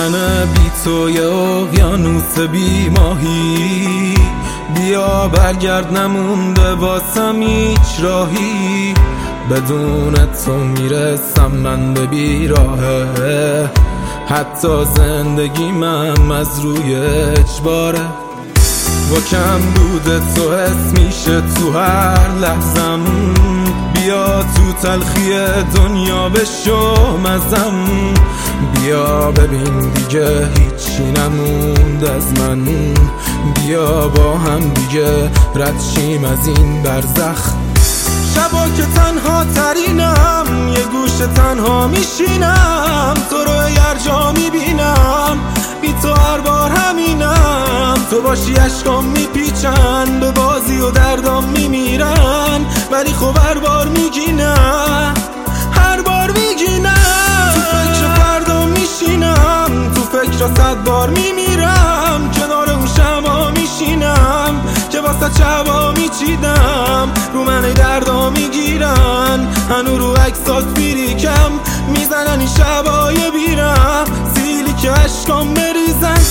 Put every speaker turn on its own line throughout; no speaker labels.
منه بی تو یه اقیانوس بی ماهی. بیا برگرد نمونده واسم هیچ راهی، بدون تو میرسم من به بیراهه. حتی زندگی من از روی اجباره، با کم بوده تو حس میشه تو هر لحظم. بیا تو تلخی دنیا بشو مزم، بیا ببین دیگه هیچی نموند از من. بیا با هم دیگه رد شیم از این برزخ. شبا که تنها ترینم یه گوشه تنها میشینم، تو رو هر جا میبینم بی تو هر بار همینم. تو باشی عشقام میپیچن به بازی و دردام میمیرن، ولی خب هر بار میگی نه، هر بار میگی نه. تو فکر فردا میشینم، تو فکر 100 بار میمیرم. کنار اون شبا میشینم که واسه شبا میچیدم، رو من دردا میگیرن. هنو رو عکسات بیریکم میزنن این شبای بیرم، سیلی که عشقام بریزن.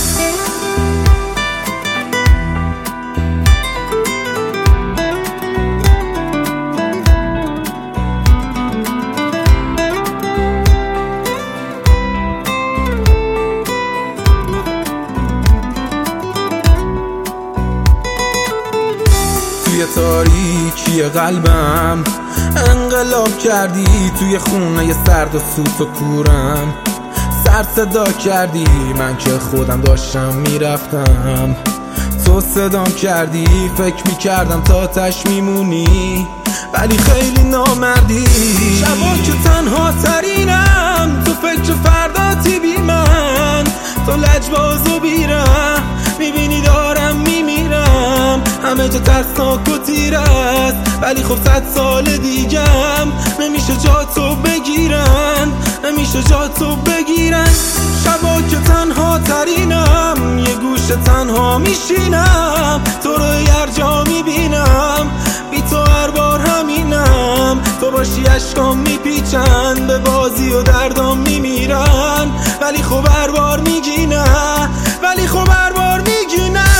توی تاریکی قلبم انقلاب کردی، توی خونه سرد و سوت و کورم سر صدا کردی. من که خودم داشتم میرفتم تو صدام کردی، فکر میکردم تا تش میمونی ولی خیلی نامردی. شبا که تنها ترینم تو فکر فرداتی بی من، تو لجباز و بیرم میبینی دارم میمیرم. همه جا ترسناک و تیر است ولی خب 100 سال دیگم نمیشه جا تو بگیرن، نمیشه جا تو بگیرن. شبا که تنها ترینم یه گوشه تنها میشینم، تو رو هر جا میبینم بی تو هر بار همینم. تو باشی عشقام میپیچن به بازی و دردام میمیرن، ولی خب هر بار میگی نه، ولی خب هر بار میگی نه.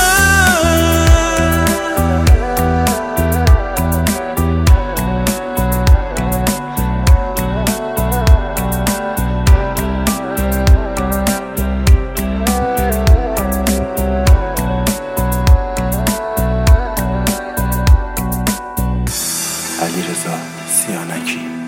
علیرضا سیانکی.